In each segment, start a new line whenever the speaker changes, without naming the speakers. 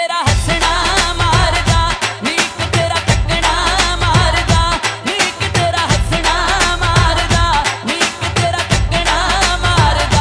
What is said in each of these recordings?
तेरा हसना मारदा नीक तेरा तकना मारदा नीक तेरा हसना मारदा नीक तेरा तकना मारदा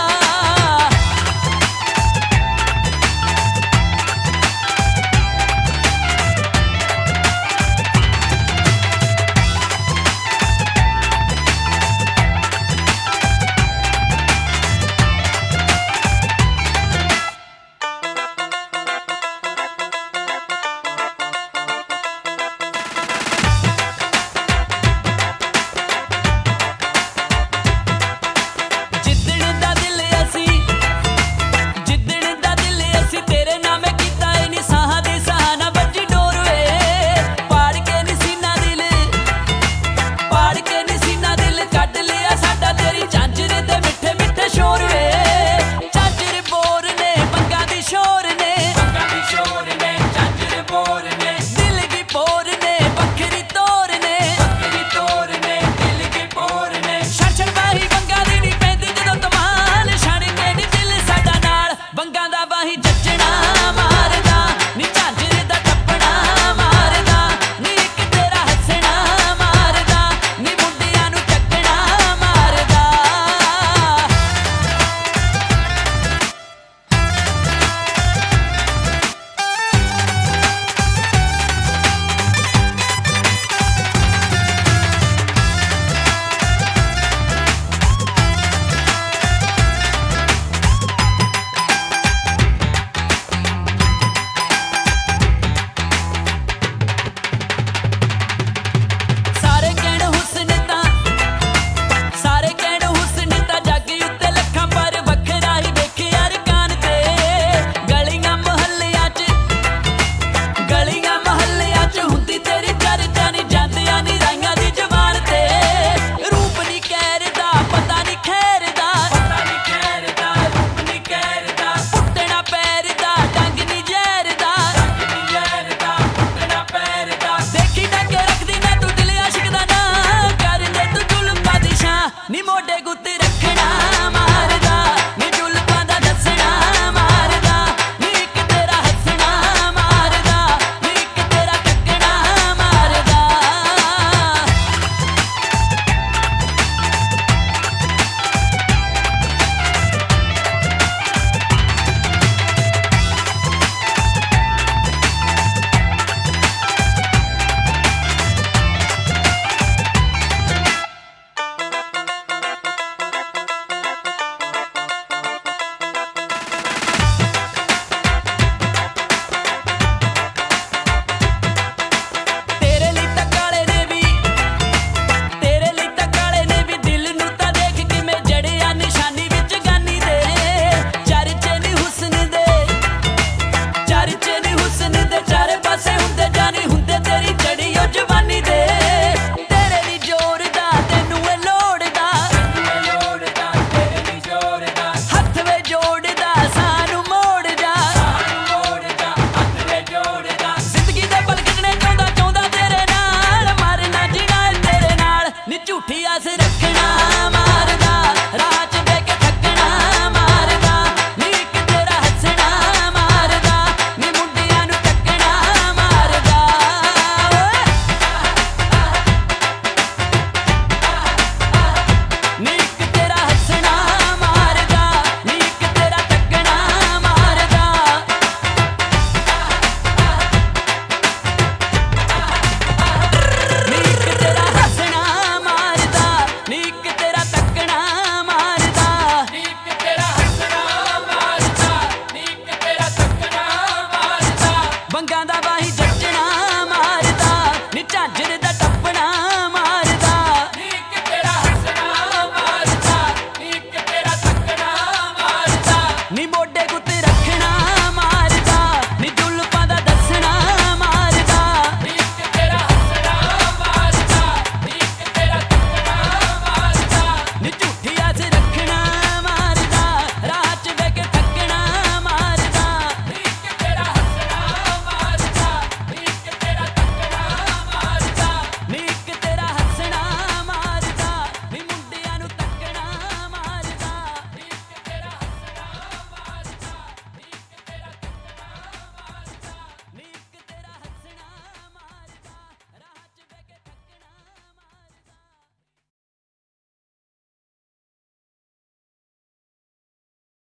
नी मोडे गुत्ती रखना मारदा नी जुल्फां दा दसना मारदा नीक तेरा हसना मारदा नीक तेरा तकना मारदा झूठी आस रखना मारदा राह च बह के थकना मारदा नीक तेरा हसना मारदा नी मुंडियां नूं तकना मारदा नीक तेरा हसना मारदा नीक तेरा तकना मारदा नीक तेरा हसना नीक तेरा तकना मारदा नीक तेरा हसना मारदा नीक तेरा तकना मारदा बंगां दा